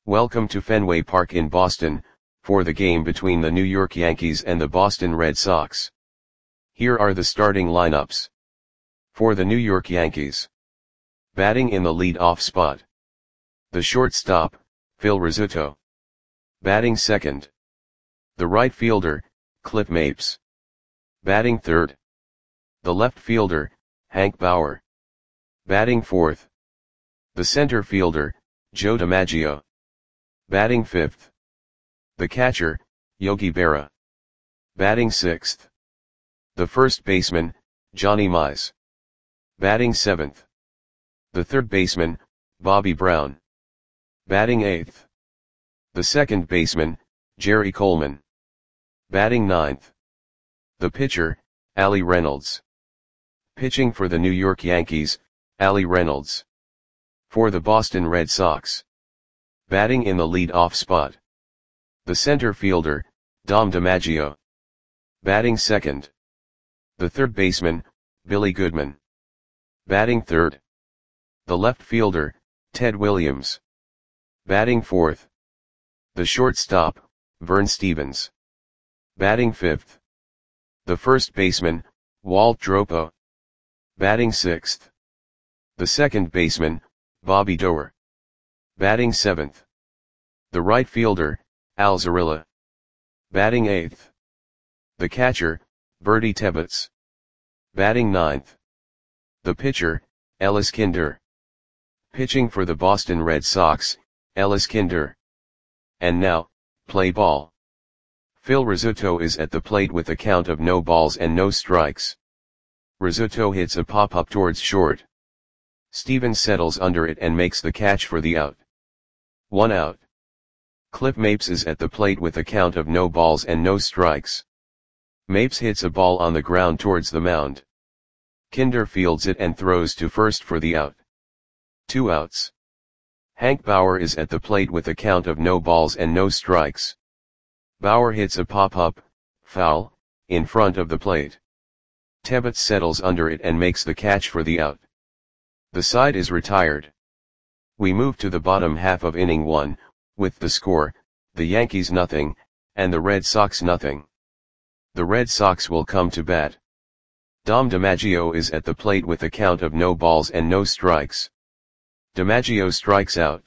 Welcome to Fenway Park in Boston, for the game between the New York Yankees and the Boston Red Sox. Here are the starting lineups. For the New York Yankees. Batting in the lead-off spot. The shortstop, Phil Rizzuto. Batting second. The right fielder, Cliff Mapes. Batting third. The left fielder, Hank Bauer. Batting fourth. The center fielder, Joe DiMaggio. Batting fifth. The catcher, Yogi Berra. Batting sixth. The first baseman, Johnny Mize. Batting seventh. The third baseman, Bobby Brown. Batting eighth. The second baseman, Jerry Coleman. Batting ninth. The pitcher, Allie Reynolds. Pitching for the New York Yankees, Allie Reynolds. For the Boston Red Sox. Batting in the lead-off spot. The center fielder, Dom DiMaggio. Batting second. The third baseman, Billy Goodman. Batting third. The left fielder, Ted Williams. Batting fourth. The shortstop, Vern Stephens. Batting fifth. The first baseman, Walt Dropo. Batting sixth. The second baseman, Bobby Doerr. Batting seventh. The right fielder, Al Zarilla. Batting eighth. The catcher, Bertie Tebbetts. Batting ninth. The pitcher, Ellis Kinder. Pitching for the Boston Red Sox, Ellis Kinder. And now, play ball. Phil Rizzuto is at the plate with a count of no balls and no strikes. Rizzuto hits a pop-up towards short. Stephens settles under it and makes the catch for the out. 1 out. Cliff Mapes is at the plate with a count of no balls and no strikes. Mapes hits a ball on the ground towards the mound. Kinder fields it and throws to first for the out. 2 outs. Hank Bauer is at the plate with a count of no balls and no strikes. Bauer hits a pop-up, foul, in front of the plate. Tebbetts settles under it and makes the catch for the out. The side is retired. We move to the bottom half of inning 1, with the score, the Yankees nothing, and the Red Sox nothing. The Red Sox will come to bat. Dom DiMaggio is at the plate with a count of no balls and no strikes. DiMaggio strikes out.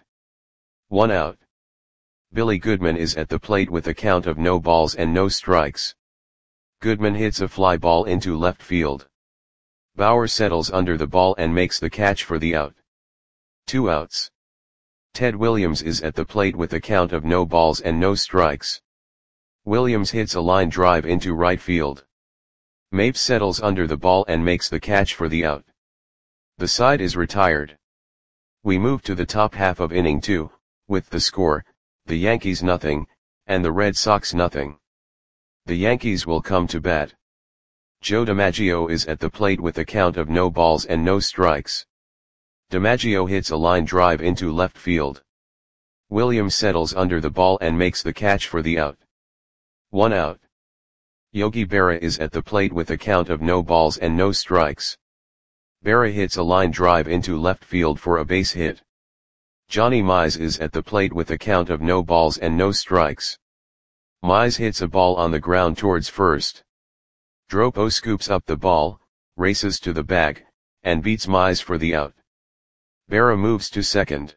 1 out. Billy Goodman is at the plate with a count of no balls and no strikes. Goodman hits a fly ball into left field. Bauer settles under the ball and makes the catch for the out. 2 outs. Ted Williams is at the plate with a count of no balls and no strikes. Williams hits a line drive into right field. Mapes settles under the ball and makes the catch for the out. The side is retired. We move to the top half of inning 2, with the score, the Yankees nothing, and the Red Sox nothing. The Yankees will come to bat. Joe DiMaggio is at the plate with a count of no balls and no strikes. DiMaggio hits a line drive into left field. Williams settles under the ball and makes the catch for the out. 1 out. Yogi Berra is at the plate with a count of no balls and no strikes. Berra hits a line drive into left field for a base hit. Johnny Mize is at the plate with a count of no balls and no strikes. Mize hits a ball on the ground towards first. Dropo scoops up the ball, races to the bag, and beats Mize for the out. Berra moves to second.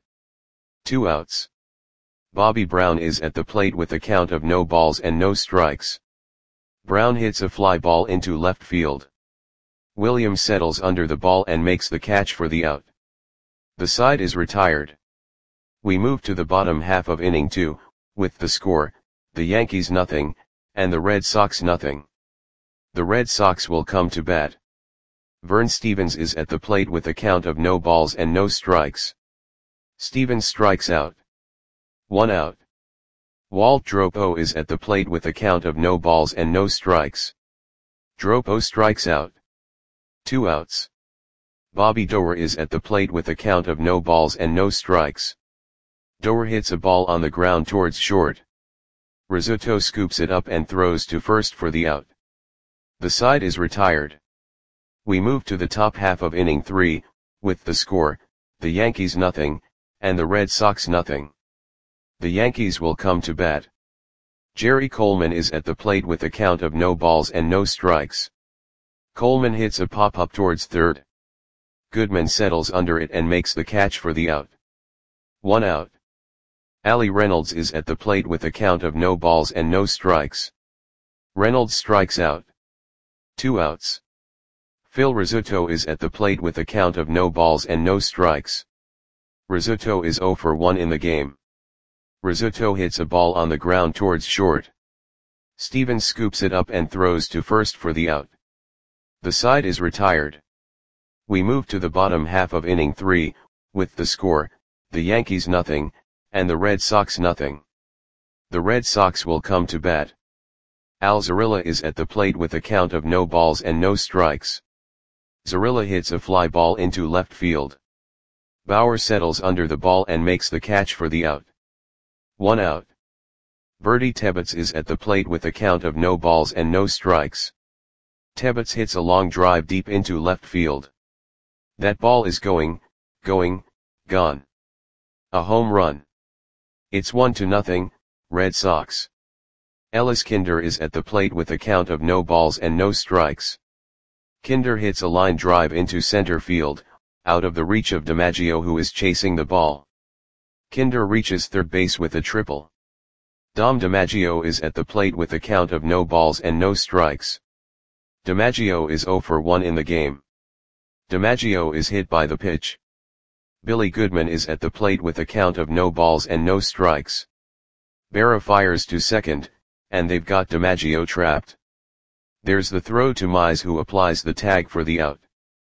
2 outs. Bobby Brown is at the plate with a count of no balls and no strikes. Brown hits a fly ball into left field. Williams settles under the ball and makes the catch for the out. The side is retired. We move to the bottom half of inning 2, with the score, the Yankees nothing, and the Red Sox nothing. The Red Sox will come to bat. Vern Stephens is at the plate with a count of no balls and no strikes. Stephens strikes out. 1 out. Walt Dropo is at the plate with a count of no balls and no strikes. Dropo strikes out. 2 outs. Bobby Doerr is at the plate with a count of no balls and no strikes. Doerr hits a ball on the ground towards short. Rizzuto scoops it up and throws to first for the out. The side is retired. We move to the top half of inning 3, with the score, the Yankees nothing, and the Red Sox nothing. The Yankees will come to bat. Jerry Coleman is at the plate with a count of no balls and no strikes. Coleman hits a pop-up towards third. Goodman settles under it and makes the catch for the out. 1 out. Ali Reynolds is at the plate with a count of no balls and no strikes. Reynolds strikes out. 2 outs. Phil Rizzuto is at the plate with a count of no balls and no strikes. Rizzuto is 0 for 1 in the game. Rizzuto hits a ball on the ground towards short. Stevens scoops it up and throws to first for the out. The side is retired. We move to the bottom half of inning 3, with the score, the Yankees nothing, and the Red Sox nothing. The Red Sox will come to bat. Al Zarilla is at the plate with a count of no balls and no strikes. Zarilla hits a fly ball into left field. Bauer settles under the ball and makes the catch for the out. 1 out. Bertie Tebbetts is at the plate with a count of no balls and no strikes. Tebbetts hits a long drive deep into left field. That ball is gone. A home run. It's 1-0, Red Sox. Ellis Kinder is at the plate with a count of no balls and no strikes. Kinder hits a line drive into center field, out of the reach of DiMaggio, who is chasing the ball. Kinder reaches third base with a triple. Dom DiMaggio is at the plate with a count of no balls and no strikes. DiMaggio is 0 for 1 in the game. DiMaggio is hit by the pitch. Billy Goodman is at the plate with a count of no balls and no strikes. Berra fires to second, and they've got DiMaggio trapped. There's the throw to Mize, who applies the tag for the out.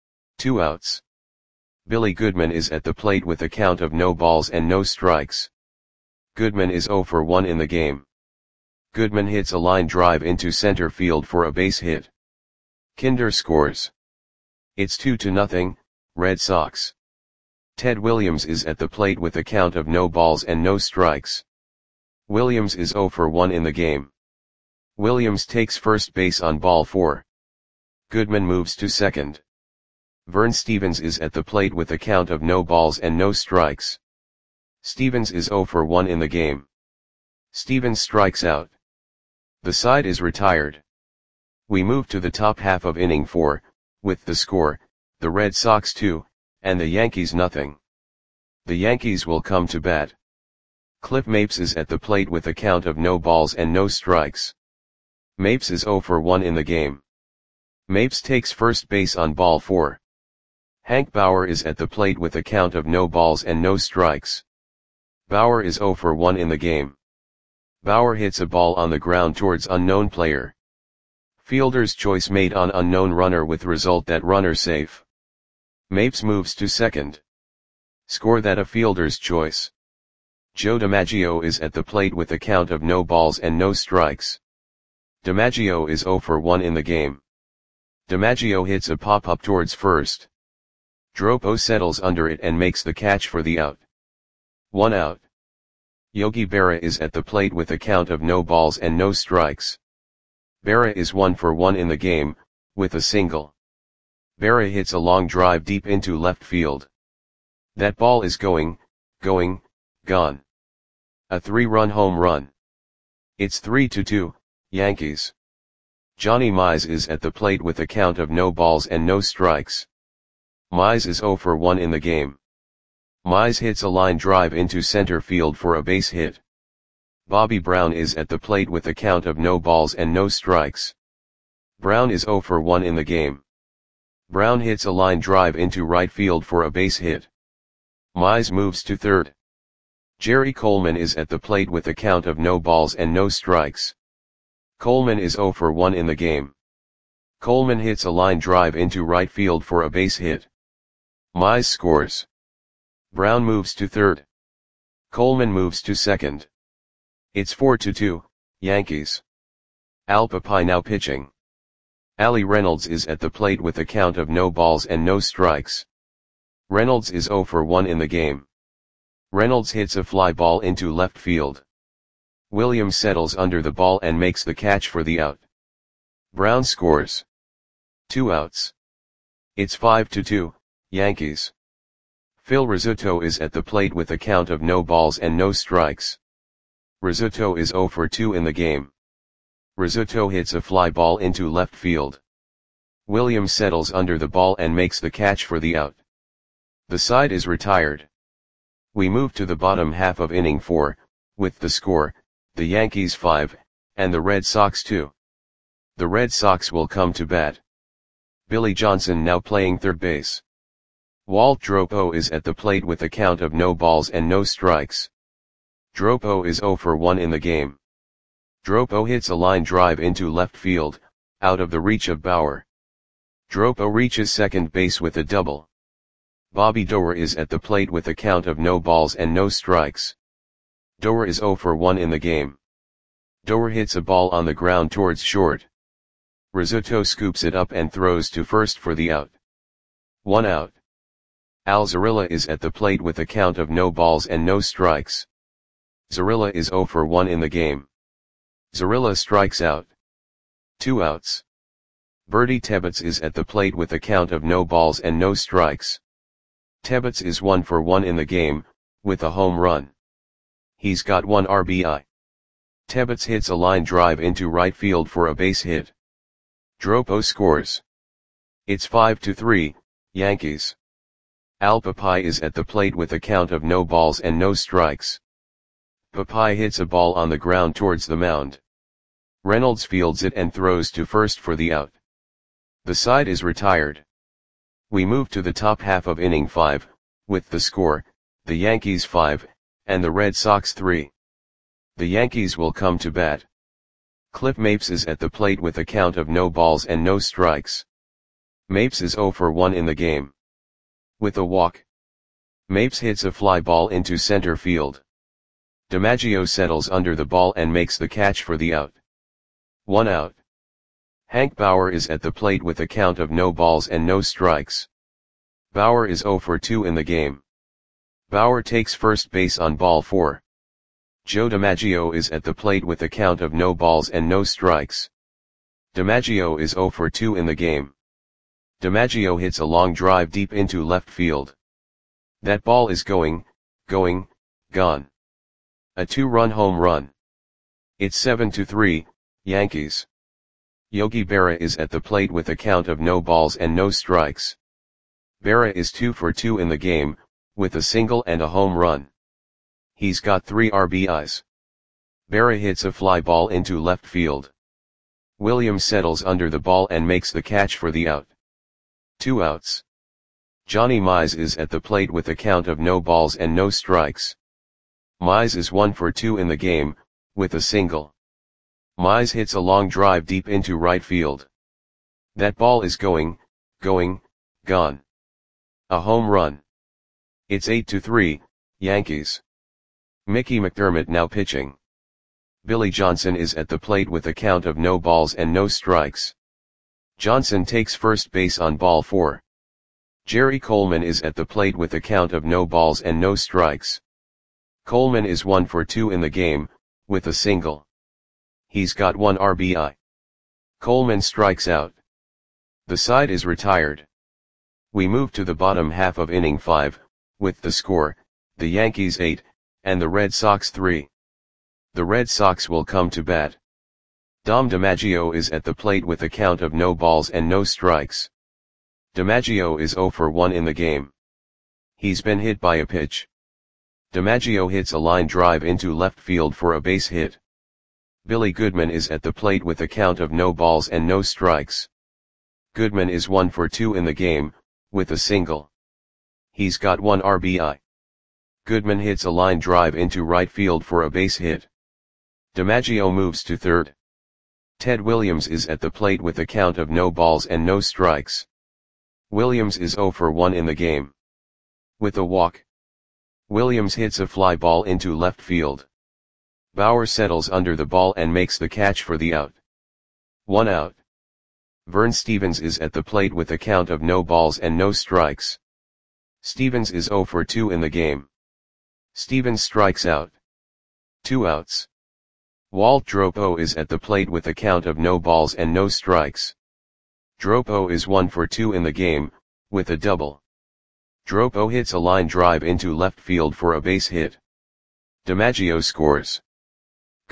2 outs. Billy Goodman is at the plate with a count of no balls and no strikes. Goodman is 0 for 1 in the game. Goodman hits a line drive into center field for a base hit. Kinder scores. It's 2-0, Red Sox. Ted Williams is at the plate with a count of no balls and no strikes. Williams is 0 for 1 in the game. Williams takes first base on ball 4. Goodman moves to second. Vern Stevens is at the plate with a count of no balls and no strikes. Stevens is 0 for 1 in the game. Stevens strikes out. The side is retired. We move to the top half of inning 4, with the score, the Red Sox 2, and the Yankees nothing. The Yankees will come to bat. Cliff Mapes is at the plate with a count of no balls and no strikes. Mapes is 0 for 1 in the game. Mapes takes first base on ball 4. Hank Bauer is at the plate with a count of no balls and no strikes. Bauer is 0 for 1 in the game. Bauer hits a ball on the ground towards unknown player. Fielder's choice made on unknown runner, with result that runner safe. Mapes moves to second. Score that a fielder's choice. Joe DiMaggio is at the plate with a count of no balls and no strikes. DiMaggio is 0 for 1 in the game. DiMaggio hits a pop-up towards first. Dropo settles under it and makes the catch for the out. 1 out. Yogi Berra is at the plate with a count of no balls and no strikes. Berra is 1 for 1 in the game, with a single. Berra hits a long drive deep into left field. That ball is gone. A 3-run home run. It's 3-2, Yankees. Johnny Mize is at the plate with a count of no balls and no strikes. Mize is 0 for 1 in the game. Mize hits a line drive into center field for a base hit. Bobby Brown is at the plate with a count of no balls and no strikes. Brown is 0 for 1 in the game. Brown hits a line drive into right field for a base hit. Mize moves to third. Jerry Coleman is at the plate with a count of no balls and no strikes. Coleman is 0 for 1 in the game. Coleman hits a line drive into right field for a base hit. Mize scores. Brown moves to third. Coleman moves to second. It's 4-2, Yankees. Al Papai now pitching. Ali Reynolds is at the plate with a count of no balls and no strikes. Reynolds is 0 for 1 in the game. Reynolds hits a fly ball into left field. Williams settles under the ball and makes the catch for the out. Brown scores. 2 outs. It's 5-2, Yankees. Phil Rizzuto is at the plate with a count of no balls and no strikes. Rizzuto is 0 for 2 in the game. Rizzuto hits a fly ball into left field. Williams settles under the ball and makes the catch for the out. The side is retired. We move to the bottom half of inning 4, with the score, the Yankees 5, and the Red Sox 2. The Red Sox will come to bat. Billy Johnson now playing third base. Walt Dropo is at the plate with a count of no balls and no strikes. Dropo is 0 for 1 in the game. Dropo hits a line drive into left field, out of the reach of Bauer. Dropo reaches second base with a double. Bobby Doerr is at the plate with a count of no balls and no strikes. Doerr is 0 for 1 in the game. Doerr hits a ball on the ground towards short. Rizzuto scoops it up and throws to first for the out. 1 out. Al Zarilla is at the plate with a count of no balls and no strikes. Zarilla is 0 for 1 in the game. Zarilla strikes out. 2 outs. Bertie Tebbetts is at the plate with a count of no balls and no strikes. Tebbetts is 1 for 1 in the game, with a home run. He's got 1 RBI. Tebbetts hits a line drive into right field for a base hit. Dropo scores. It's 5-3, Yankees. Al Papai is at the plate with a count of no balls and no strikes. Papai hits a ball on the ground towards the mound. Reynolds fields it and throws to first for the out. The side is retired. We move to the top half of inning 5, with the score, the Yankees 5, and the Red Sox 3. The Yankees will come to bat. Cliff Mapes is at the plate with a count of no balls and no strikes. Mapes is 0 for 1 in the game. With a walk. Mapes hits a fly ball into center field. DiMaggio settles under the ball and makes the catch for the out. 1 out. Hank Bauer is at the plate with a count of no balls and no strikes. Bauer is 0 for 2 in the game. Bauer takes first base on ball 4. Joe DiMaggio is at the plate with a count of no balls and no strikes. DiMaggio is 0 for 2 in the game. DiMaggio hits a long drive deep into left field. That ball is gone. A 2-run home run. It's 7-3, Yankees. Yogi Berra is at the plate with a count of no balls and no strikes. Berra is 2 for 2 in the game, with a single and a home run. He's got 3 RBIs. Berra hits a fly ball into left field. Williams settles under the ball and makes the catch for the out. 2 outs. Johnny Mize is at the plate with a count of no balls and no strikes. Mize is 1 for 2 in the game, with a single. Mize hits a long drive deep into right field. That ball is gone. A home run. It's 8-3, Yankees. Mickey McDermott now pitching. Billy Johnson is at the plate with a count of no balls and no strikes. Johnson takes first base on ball 4. Jerry Coleman is at the plate with a count of no balls and no strikes. Coleman is 1 for 2 in the game, with a single. He's got 1 RBI. Coleman strikes out. The side is retired. We move to the bottom half of inning 5, with the score, the Yankees 8, and the Red Sox 3. The Red Sox will come to bat. Dom DiMaggio is at the plate with a count of no balls and no strikes. DiMaggio is 0 for 1 in the game. He's been hit by a pitch. DiMaggio hits a line drive into left field for a base hit. Billy Goodman is at the plate with a count of no balls and no strikes. Goodman is 1 for 2 in the game, with a single. He's got 1 RBI. Goodman hits a line drive into right field for a base hit. DiMaggio moves to third. Ted Williams is at the plate with a count of no balls and no strikes. Williams is 0 for 1 in the game. With a walk. Williams hits a fly ball into left field. Bauer settles under the ball and makes the catch for the out. 1 out. Vern Stevens is at the plate with a count of no balls and no strikes. Stevens is 0 for 2 in the game. Stevens strikes out. 2 outs. Walt Dropo is at the plate with a count of no balls and no strikes. Dropo is 1 for 2 in the game, with a double. Dropo hits a line drive into left field for a base hit. DiMaggio scores.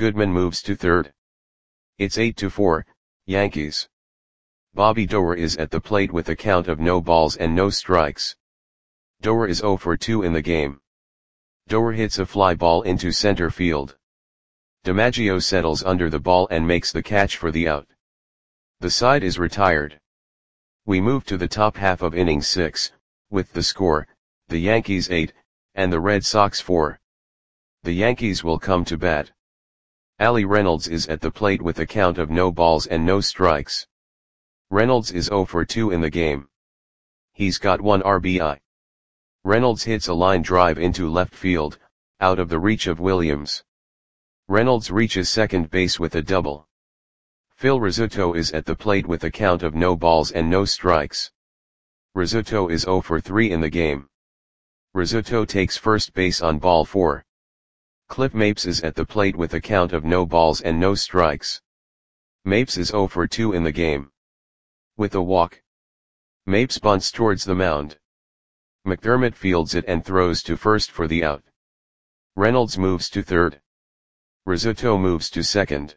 Goodman moves to third. It's 8-4, Yankees. Bobby Doerr is at the plate with a count of no balls and no strikes. Doerr is 0 for 2 in the game. Doerr hits a fly ball into center field. DiMaggio settles under the ball and makes the catch for the out. The side is retired. We move to the top half of inning 6, with the score, the Yankees 8, and the Red Sox 4. The Yankees will come to bat. Ali Reynolds is at the plate with a count of no balls and no strikes. Reynolds is 0 for 2 in the game. He's got 1 RBI. Reynolds hits a line drive into left field, out of the reach of Williams. Reynolds reaches second base with a double. Phil Rizzuto is at the plate with a count of no balls and no strikes. Rizzuto is 0 for 3 in the game. Rizzuto takes first base on ball 4. Cliff Mapes is at the plate with a count of no balls and no strikes. Mapes is 0 for 2 in the game. With a walk, Mapes bunts towards the mound. McDermott fields it and throws to first for the out. Reynolds moves to third. Rizzuto moves to second.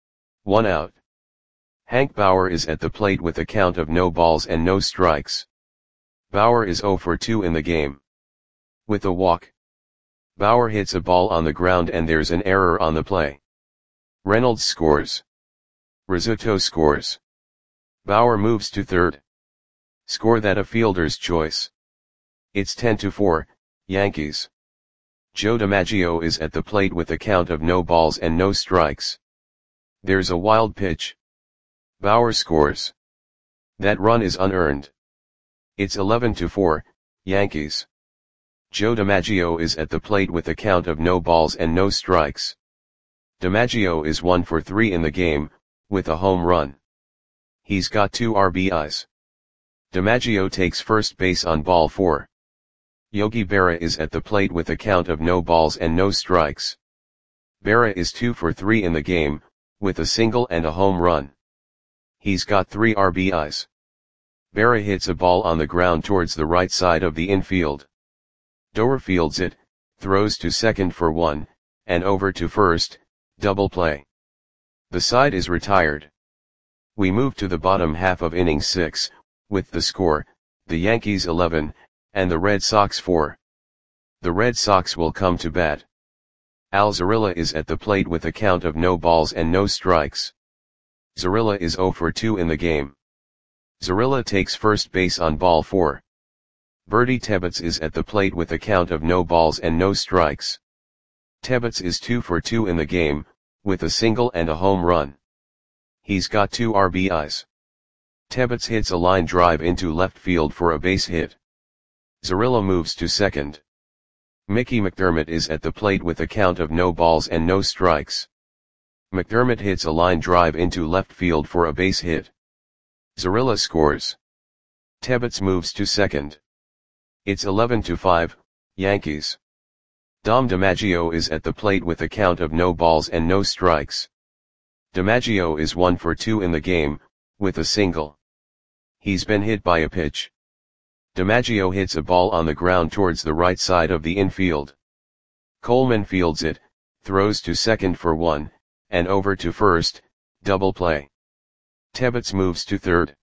1 out. Hank Bauer is at the plate with a count of no balls and no strikes. Bauer is 0 for 2 in the game. With a walk, Bauer hits a ball on the ground and there's an error on the play. Reynolds scores. Rizzuto scores. Bauer moves to third. Score that a fielder's choice. It's 10-4, Yankees. Joe DiMaggio is at the plate with a count of no balls and no strikes. There's a wild pitch. Bauer scores. That run is unearned. It's 11-4, Yankees. Joe DiMaggio is at the plate with a count of no balls and no strikes. DiMaggio is 1 for 3 in the game, with a home run. He's got 2 RBIs. DiMaggio takes first base on ball 4. Yogi Berra is at the plate with a count of no balls and no strikes. Berra is 2 for 3 in the game, with a single and a home run. He's got 3 RBIs. Berra hits a ball on the ground towards the right side of the infield. Doerr fields it, throws to second for 1, and over to first, double play. The side is retired. We move to the bottom half of inning 6, with the score, the Yankees 11, and the Red Sox 4. The Red Sox will come to bat. Al Zarilla is at the plate with a count of no balls and no strikes. Zarilla is 0 for 2 in the game. Zarilla takes first base on ball 4. Bertie Tebbetts is at the plate with a count of no balls and no strikes. Tebbetts is 2 for 2 in the game, with a single and a home run. He's got 2 RBIs. Tebbetts hits a line drive into left field for a base hit. Zarilla moves to second. Mickey McDermott is at the plate with a count of no balls and no strikes. McDermott hits a line drive into left field for a base hit. Zarilla scores. Tebbetts moves to second. It's 11-5, Yankees. Dom DiMaggio is at the plate with a count of no balls and no strikes. DiMaggio is 1 for 2 in the game, with a single. He's been hit by a pitch. DiMaggio hits a ball on the ground towards the right side of the infield. Coleman fields it, throws to second for 1, and over to first, double play. Tebbetts moves to third.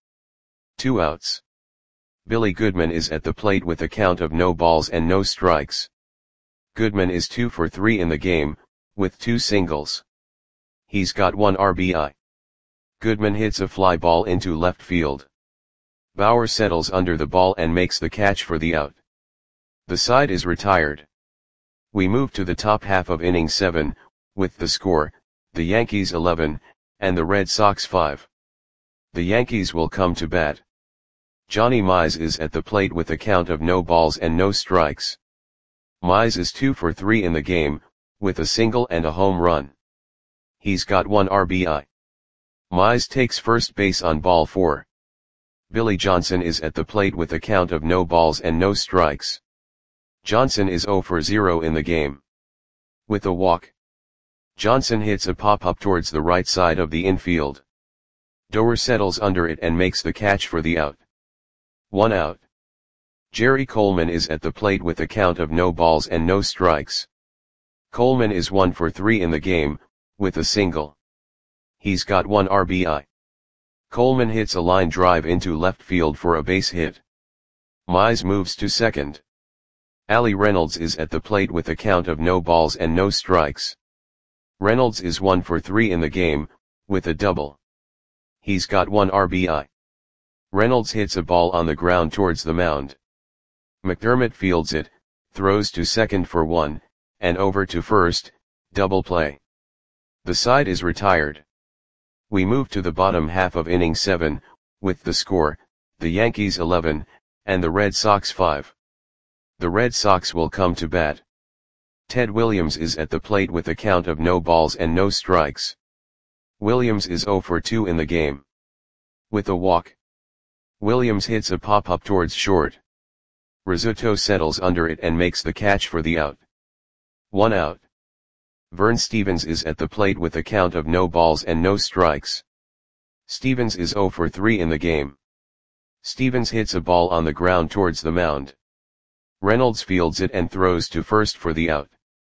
2 outs. Billy Goodman is at the plate with a count of no balls and no strikes. Goodman is 2 for 3 in the game, with 2 singles. He's got 1 RBI. Goodman hits a fly ball into left field. Bauer settles under the ball and makes the catch for the out. The side is retired. We move to the top half of inning 7, with the score, the Yankees 11, and the Red Sox 5. The Yankees will come to bat. Johnny Mize is at the plate with a count of no balls and no strikes. Mize is 2 for 3 in the game, with a single and a home run. He's got 1 RBI. Mize takes first base on ball 4. Billy Johnson is at the plate with a count of no balls and no strikes. Johnson is 0 for 0 in the game. With a walk, Johnson hits a pop-up towards the right side of the infield. Doerr settles under it and makes the catch for the out. 1 out. Jerry Coleman is at the plate with a count of no balls and no strikes. Coleman is 1 for 3 in the game, with a single. He's got 1 RBI. Coleman hits a line drive into left field for a base hit. Mize moves to second. Ali Reynolds is at the plate with a count of no balls and no strikes. Reynolds is 1 for 3 in the game, with a double. He's got 1 RBI. Reynolds hits a ball on the ground towards the mound. McDermott fields it, throws to second for 1, and over to first, double play. The side is retired. We move to the bottom half of inning 7, with the score, the Yankees 11, and the Red Sox 5. The Red Sox will come to bat. Ted Williams is at the plate with a count of no balls and no strikes. Williams is 0 for 2 in the game. With a walk. Williams hits a pop-up towards short. Rizzuto settles under it and makes the catch for the out. 1 out. Vern Stevens is at the plate with a count of no balls and no strikes. Stevens is 0 for 3 in the game. Stevens hits a ball on the ground towards the mound. Reynolds fields it and throws to first for the out.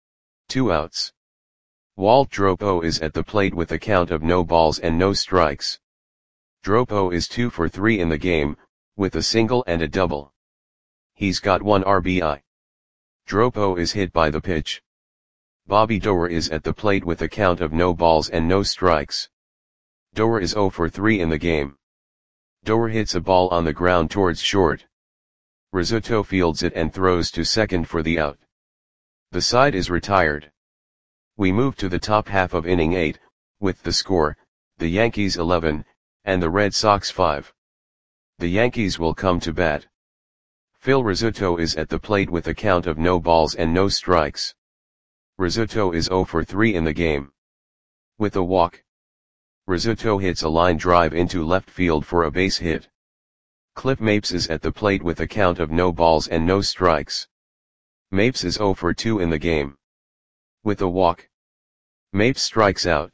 2 outs. Walt Dropo is at the plate with a count of no balls and no strikes. Dropo is 2 for 3 in the game, with a single and a double. He's got 1 RBI. Dropo is hit by the pitch. Bobby Doerr is at the plate with a count of no balls and no strikes. Doerr is 0 for 3 in the game. Doerr hits a ball on the ground towards short. Rizzuto fields it and throws to second for the out. The side is retired. We move to the top half of inning 8, with the score, the Yankees 11, and the Red Sox 5. The Yankees will come to bat. Phil Rizzuto is at the plate with a count of no balls and no strikes. Rizzuto is 0 for 3 in the game. With a walk. Rizzuto hits a line drive into left field for a base hit. Cliff Mapes is at the plate with a count of no balls and no strikes. Mapes is 0 for 2 in the game. With a walk. Mapes strikes out.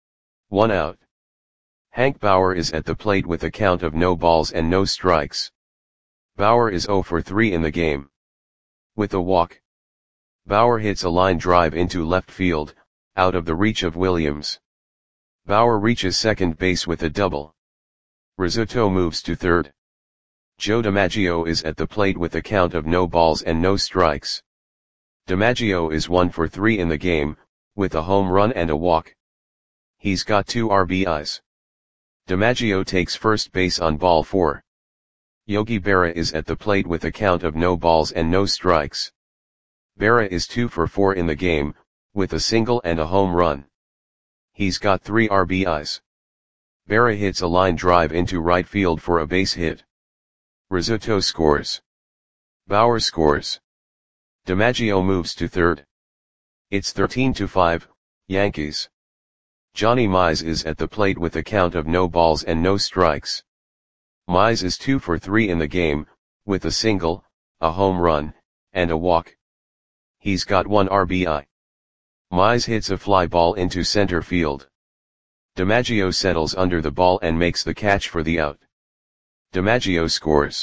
1 out. Hank Bauer is at the plate with a count of no balls and no strikes. Bauer is 0 for 3 in the game. With a walk. Bauer hits a line drive into left field, out of the reach of Williams. Bauer reaches second base with a double. Rizzuto moves to third. Joe DiMaggio is at the plate with a count of no balls and no strikes. DiMaggio is 1 for 3 in the game, with a home run and a walk. He's got 2 RBIs. DiMaggio takes first base on ball 4. Yogi Berra is at the plate with a count of no balls and no strikes. Berra is 2 for 4 in the game, with a single and a home run. He's got 3 RBIs. Berra hits a line drive into right field for a base hit. Rizzuto scores. Bauer scores. DiMaggio moves to third. It's 13-5, Yankees. Johnny Mize is at the plate with a count of no balls and no strikes. Mize is 2 for 3 in the game, with a single, a home run, and a walk. He's got 1 RBI. Mize hits a fly ball into center field. DiMaggio settles under the ball and makes the catch for the out. DiMaggio scores.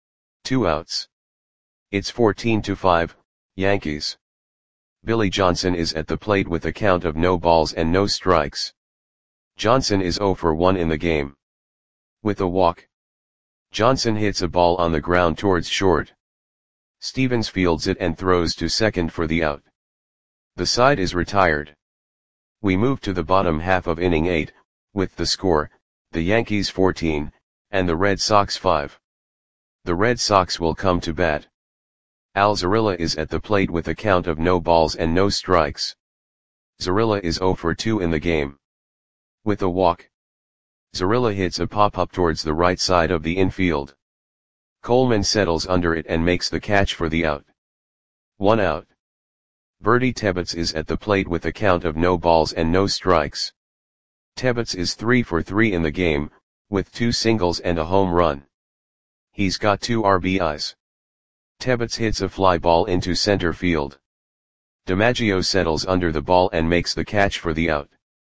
2 outs. It's 14-5, Yankees. Billy Johnson is at the plate with a count of no balls and no strikes. Johnson is 0 for 1 in the game. With a walk. Johnson hits a ball on the ground towards short. Stevens fields it and throws to second for the out. The side is retired. We move to the bottom half of inning 8, with the score, the Yankees 14, and the Red Sox 5. The Red Sox will come to bat. Al Zarilla is at the plate with a count of no balls and no strikes. Zarilla is 0 for 2 in the game. With a walk. Zarilla hits a pop-up towards the right side of the infield. Coleman settles under it and makes the catch for the out. 1 out. Bertie Tebbetts is at the plate with a count of no balls and no strikes. Tebbetts is 3 for 3 in the game, with 2 singles and a home run. He's got 2 RBIs. Tebbetts hits a fly ball into center field. DiMaggio settles under the ball and makes the catch for the out.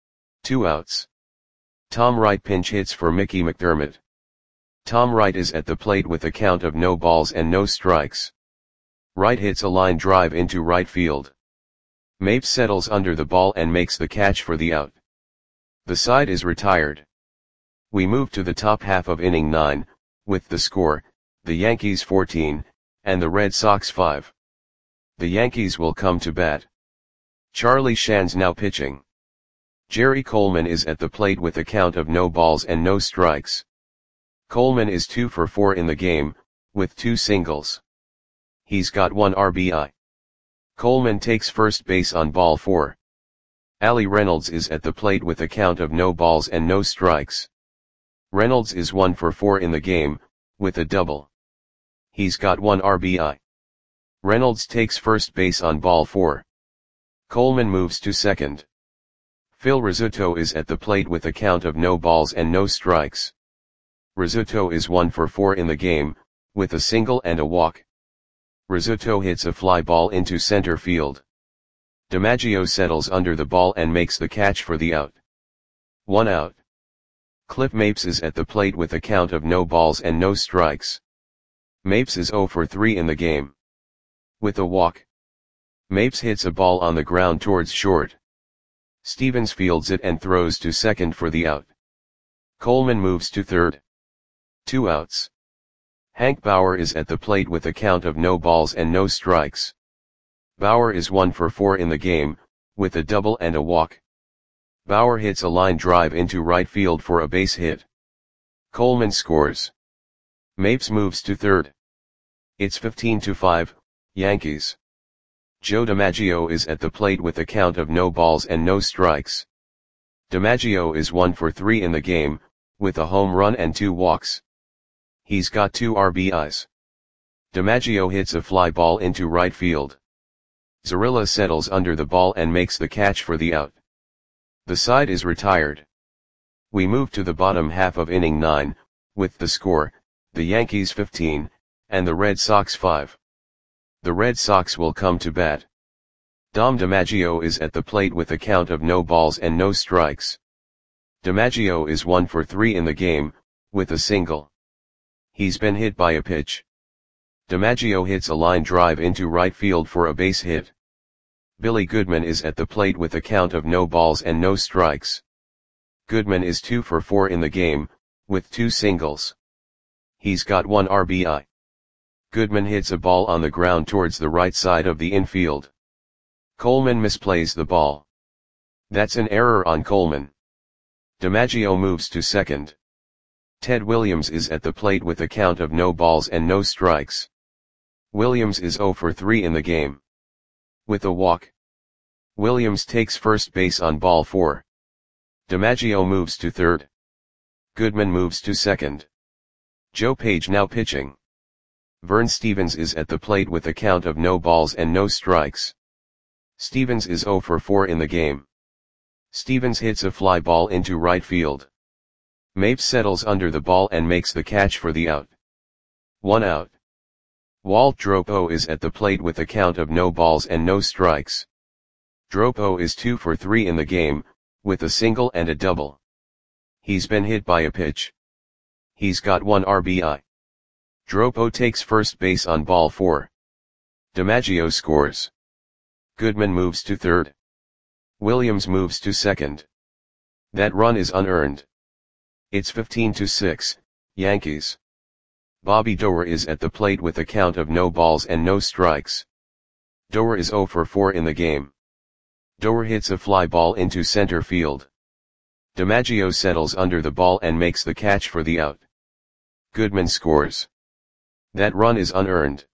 2 outs. Tom Wright pinch hits for Mickey McDermott. Tom Wright is at the plate with a count of no balls and no strikes. Wright hits a line drive into right field. Mapes settles under the ball and makes the catch for the out. The side is retired. We move to the top half of inning 9, with the score, the Yankees 14, and the Red Sox 5. The Yankees will come to bat. Charlie Shands now pitching. Jerry Coleman is at the plate with a count of no balls and no strikes. Coleman is 2 for 4 in the game, with 2 singles. He's got 1 RBI. Coleman takes first base on ball 4. Ali Reynolds is at the plate with a count of no balls and no strikes. Reynolds is 1 for 4 in the game, with a double. He's got 1 RBI. Reynolds takes first base on ball 4. Coleman moves to second. Phil Rizzuto is at the plate with a count of no balls and no strikes. Rizzuto is 1 for 4 in the game, with a single and a walk. Rizzuto hits a fly ball into center field. DiMaggio settles under the ball and makes the catch for the out. 1 out. Cliff Mapes is at the plate with a count of no balls and no strikes. Mapes is 0 for 3 in the game. With a walk. Mapes hits a ball on the ground towards short. Stevens fields it and throws to second for the out. Coleman moves to third. 2 outs. Hank Bauer is at the plate with a count of no balls and no strikes. Bauer is 1 for 4 in the game, with a double and a walk. Bauer hits a line drive into right field for a base hit. Coleman scores. Mapes moves to third. It's 15-5, Yankees. Joe DiMaggio is at the plate with a count of no balls and no strikes. DiMaggio is 1 for 3 in the game, with a home run and 2 walks. He's got 2 RBIs. DiMaggio hits a fly ball into right field. Zarilla settles under the ball and makes the catch for the out. The side is retired. We move to the bottom half of inning 9, with the score, the Yankees 15, and the Red Sox 5. The Red Sox will come to bat. Dom DiMaggio is at the plate with a count of no balls and no strikes. DiMaggio is 1 for 3 in the game, with a single. He's been hit by a pitch. DiMaggio hits a line drive into right field for a base hit. Billy Goodman is at the plate with a count of no balls and no strikes. Goodman is 2 for 4 in the game, with 2 singles. He's got 1 RBI. Goodman hits a ball on the ground towards the right side of the infield. Coleman misplays the ball. That's an error on Coleman. DiMaggio moves to second. Ted Williams is at the plate with a count of no balls and no strikes. Williams is 0 for 3 in the game. With a walk. Williams takes first base on ball 4. DiMaggio moves to third. Goodman moves to second. Joe Page now pitching. Vern Stevens is at the plate with a count of no balls and no strikes. Stevens is 0 for 4 in the game. Stevens hits a fly ball into right field. Mapes settles under the ball and makes the catch for the out. 1 out. Walt Dropo is at the plate with a count of no balls and no strikes. Dropo is 2 for 3 in the game, with a single and a double. He's been hit by a pitch. He's got 1 RBI. Dropo takes first base on ball 4. DiMaggio scores. Goodman moves to third. Williams moves to second. That run is unearned. It's 15-6, Yankees. Bobby Doerr is at the plate with a count of no balls and no strikes. Doerr is 0 for 4 in the game. Doerr hits a fly ball into center field. DiMaggio settles under the ball and makes the catch for the out. Goodman scores. That run is unearned.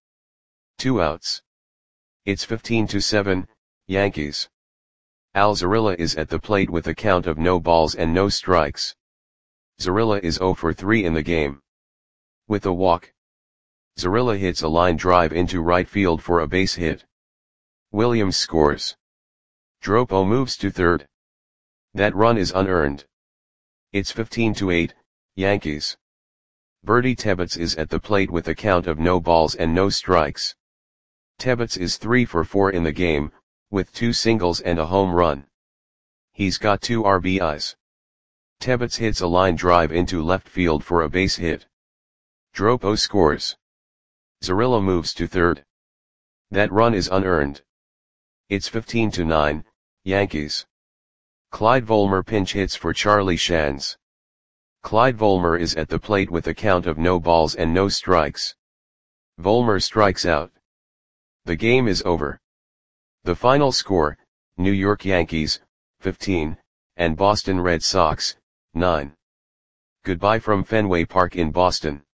2 outs. It's 15-7, Yankees. Al Zarilla is at the plate with a count of no balls and no strikes. Zarilla is 0 for 3 in the game. With a walk. Zarilla hits a line drive into right field for a base hit. Williams scores. Dropo moves to third. That run is unearned. It's 15-8, Yankees. Bertie Tebbetts is at the plate with a count of no balls and no strikes. Tebbetts is 3 for 4 in the game, with 2 singles and a home run. He's got 2 RBIs. Tebbetts hits a line drive into left field for a base hit. Dropo scores. Zarilla moves to third. That run is unearned. It's 15-9, Yankees. Clyde Volmer pinch hits for Charlie Shands. Clyde Volmer is at the plate with a count of no balls and no strikes. Volmer strikes out. The game is over. The final score, New York Yankees, 15, and Boston Red Sox, 9. Goodbye from Fenway Park in Boston.